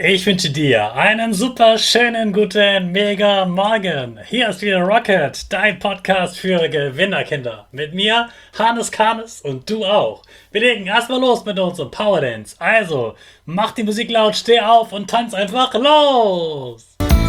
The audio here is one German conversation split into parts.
Ich wünsche dir einen super schönen guten Mega Morgen. Hier ist wieder Rocket, dein Podcast für Gewinnerkinder. Mit mir, Hannes Karnes und du auch. Wir legen erstmal los mit unserem Power Dance. Also, mach die Musik laut, steh auf und tanz einfach los.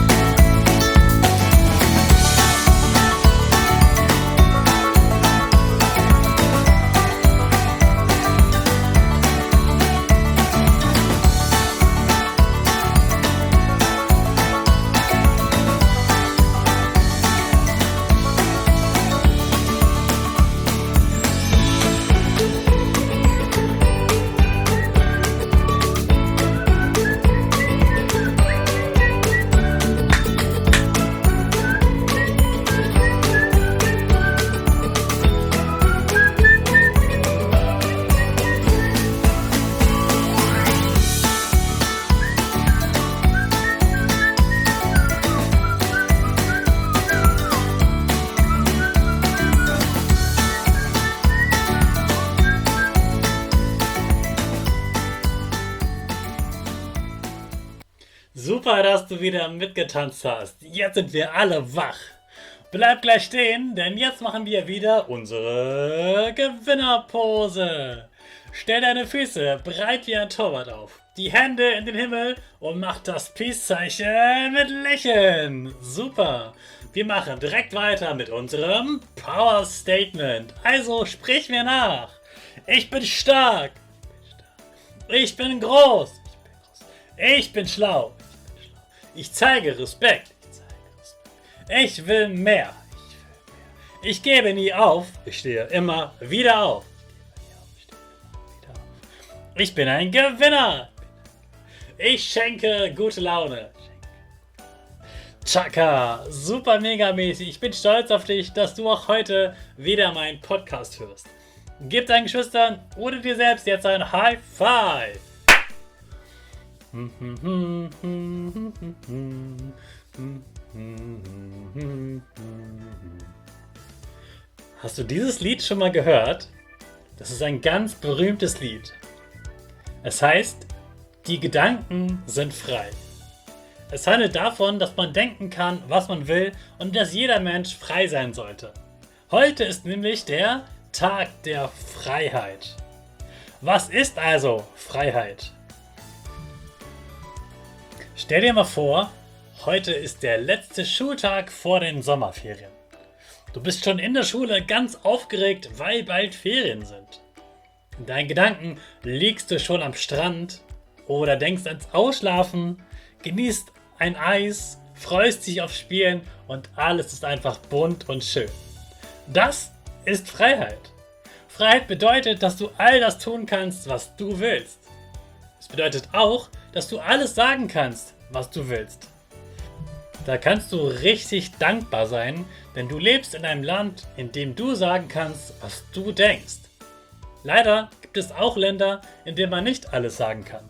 Super, dass du wieder mitgetanzt hast. Jetzt sind wir alle wach. Bleib gleich stehen, denn jetzt machen wir wieder unsere Gewinnerpose. Stell deine Füße breit wie ein Torwart auf, die Hände in den Himmel und mach das Peace-Zeichen mit Lächeln. Super. Wir machen direkt weiter mit unserem Power Statement. Also sprich mir nach. Ich bin stark. Ich bin groß. Ich bin schlau. Ich zeige Respekt. Ich will mehr. Ich gebe nie auf. Ich stehe immer wieder auf. Ich bin ein Gewinner. Ich schenke gute Laune. Chaka, super mega mäßig. Ich bin stolz auf dich, dass du auch heute wieder meinen Podcast hörst. Gib deinen Geschwistern oder dir selbst jetzt ein High Five. Hast du dieses Lied schon mal gehört? Das ist ein ganz berühmtes Lied. Es heißt, die Gedanken sind frei. Es handelt davon, dass man denken kann, was man will und dass jeder Mensch frei sein sollte. Heute ist nämlich der Tag der Freiheit. Was ist also Freiheit? Stell dir mal vor, heute ist der letzte Schultag vor den Sommerferien. Du bist schon in der Schule ganz aufgeregt, weil bald Ferien sind. In deinen Gedanken liegst du schon am Strand oder denkst ans Ausschlafen, genießt ein Eis, freust dich auf Spielen und alles ist einfach bunt und schön. Das ist Freiheit. Freiheit bedeutet, dass du all das tun kannst, was du willst. Es bedeutet auch, dass du alles sagen kannst, was du willst. Da kannst du richtig dankbar sein, denn du lebst in einem Land, in dem du sagen kannst, was du denkst. Leider gibt es auch Länder, in denen man nicht alles sagen kann.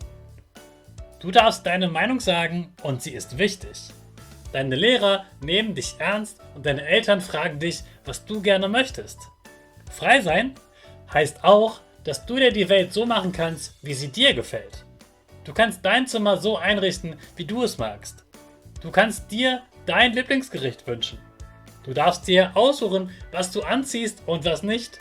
Du darfst deine Meinung sagen und sie ist wichtig. Deine Lehrer nehmen dich ernst und deine Eltern fragen dich, was du gerne möchtest. Frei sein heißt auch, dass du dir die Welt so machen kannst, wie sie dir gefällt. Du kannst dein Zimmer so einrichten, wie du es magst. Du kannst dir dein Lieblingsgericht wünschen. Du darfst dir aussuchen, was du anziehst und was nicht.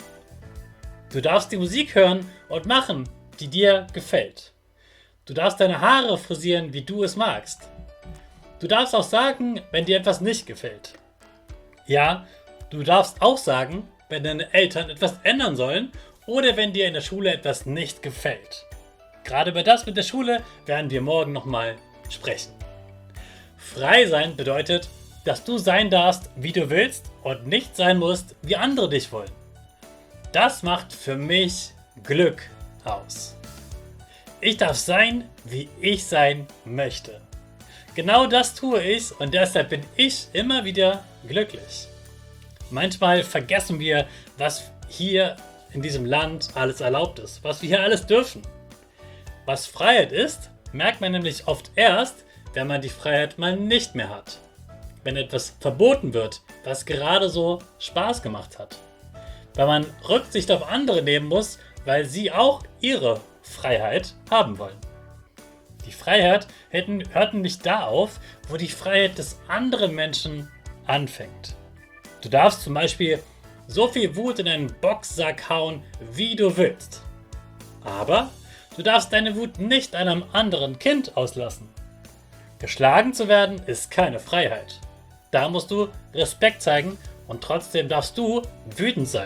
Du darfst die Musik hören und machen, die dir gefällt. Du darfst deine Haare frisieren, wie du es magst. Du darfst auch sagen, wenn dir etwas nicht gefällt. Ja, du darfst auch sagen, wenn deine Eltern etwas ändern sollen oder wenn dir in der Schule etwas nicht gefällt. Gerade über das mit der Schule werden wir morgen nochmal sprechen. Frei sein bedeutet, dass du sein darfst, wie du willst und nicht sein musst, wie andere dich wollen. Das macht für mich Glück aus. Ich darf sein, wie ich sein möchte. Genau das tue ich und deshalb bin ich immer wieder glücklich. Manchmal vergessen wir, was hier in diesem Land alles erlaubt ist, was wir hier alles dürfen. Was Freiheit ist, merkt man nämlich oft erst, wenn man die Freiheit mal nicht mehr hat. Wenn etwas verboten wird, was gerade so Spaß gemacht hat. Weil man Rücksicht auf andere nehmen muss, weil sie auch ihre Freiheit haben wollen. Die Freiheit hört nicht da auf, wo die Freiheit des anderen Menschen anfängt. Du darfst zum Beispiel so viel Wut in einen Boxsack hauen, wie du willst. Aber du darfst deine Wut nicht an einem anderen Kind auslassen. Geschlagen zu werden ist keine Freiheit. Da musst du Respekt zeigen und trotzdem darfst du wütend sein.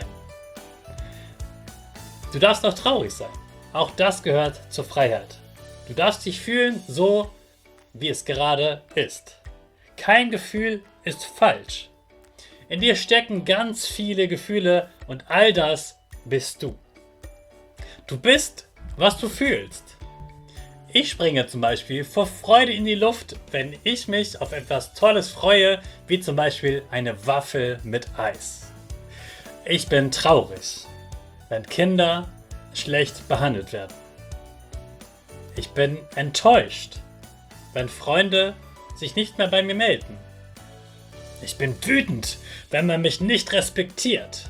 Du darfst auch traurig sein. Auch das gehört zur Freiheit. Du darfst dich fühlen so, wie es gerade ist. Kein Gefühl ist falsch. In dir stecken ganz viele Gefühle und all das bist du. Du bist, was du fühlst. Ich springe zum Beispiel vor Freude in die Luft, wenn ich mich auf etwas Tolles freue, wie zum Beispiel eine Waffel mit Eis. Ich bin traurig, wenn Kinder schlecht behandelt werden. Ich bin enttäuscht, wenn Freunde sich nicht mehr bei mir melden. Ich bin wütend, wenn man mich nicht respektiert.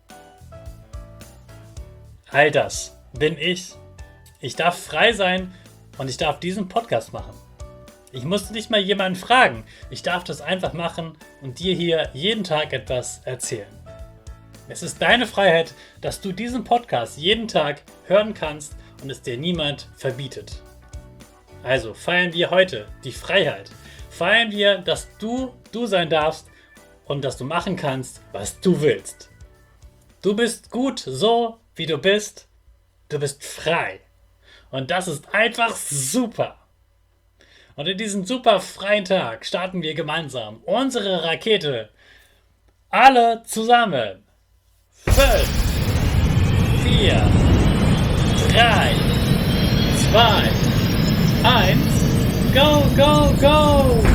All das bin ich. Ich darf frei sein und ich darf diesen Podcast machen. Ich muss nicht mal jemanden fragen. Ich darf das einfach machen und dir hier jeden Tag etwas erzählen. Es ist deine Freiheit, dass du diesen Podcast jeden Tag hören kannst und es dir niemand verbietet. Also feiern wir heute die Freiheit. Feiern wir, dass du sein darfst und dass du machen kannst, was du willst. Du bist gut so, wie du bist. Du bist frei. Und das ist einfach super. Und in diesem super freien Tag starten wir gemeinsam unsere Rakete. Alle zusammen. 5, 4, 3, 2, 1, go, go, go!